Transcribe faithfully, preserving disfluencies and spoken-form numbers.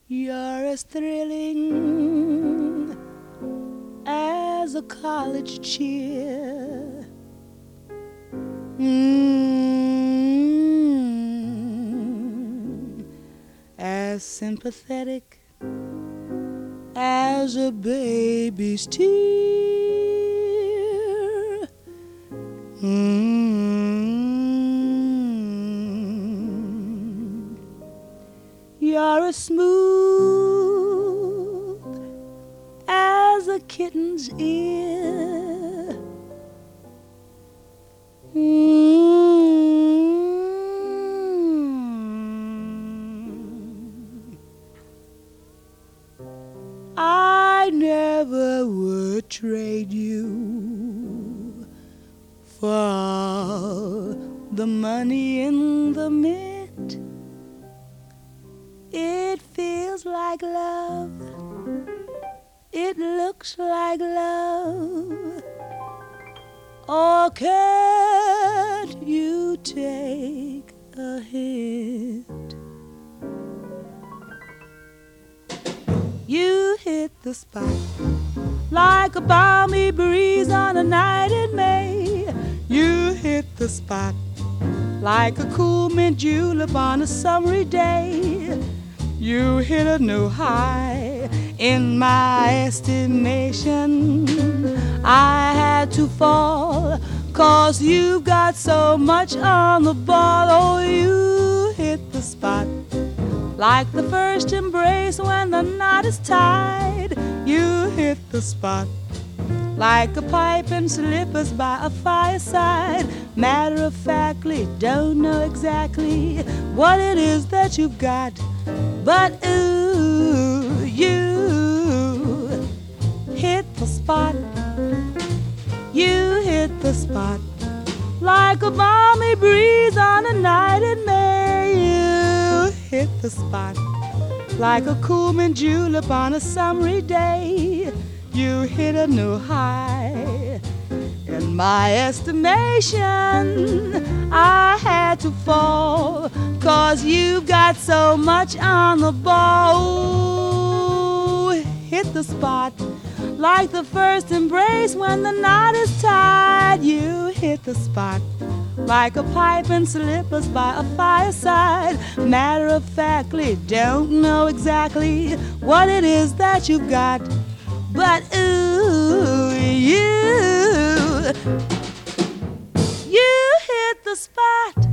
You're as thrilling as a college cheer. Mm, as sympathetic as a baby's tear. Mm, you're as smooth as a kitten's ear. Mm. I never would trade you for the money in the mint. It feels like love. It looks like love. Or can't you take a hint? You hit the spot like a balmy breeze on a night in May. You hit the spot like a cool mint julep on a summery day. You hit a new high in my estimation. I had to fall, 'cause you've got so much on the ball. Oh, you hit the spot like the first embrace when the knot is tied. You hit the spot like a pipe and slippers by a fireside. Matter of factly, don't know exactly what it is that you've got, but ooh, you hit the spot. You hit the spot like a balmy breeze on a night in May. You hit the spot like a cool mint julep on a summery day. You hit a new high in my estimation. I had to fall, 'cause you've got so much on the ball. Ooh, hit the spot like the first embrace when the knot is tied. You hit the spot like a pipe and slippers by a fireside. Matter of factly, don't know exactly what it is that you've got, but ooh, you, you hit the spot.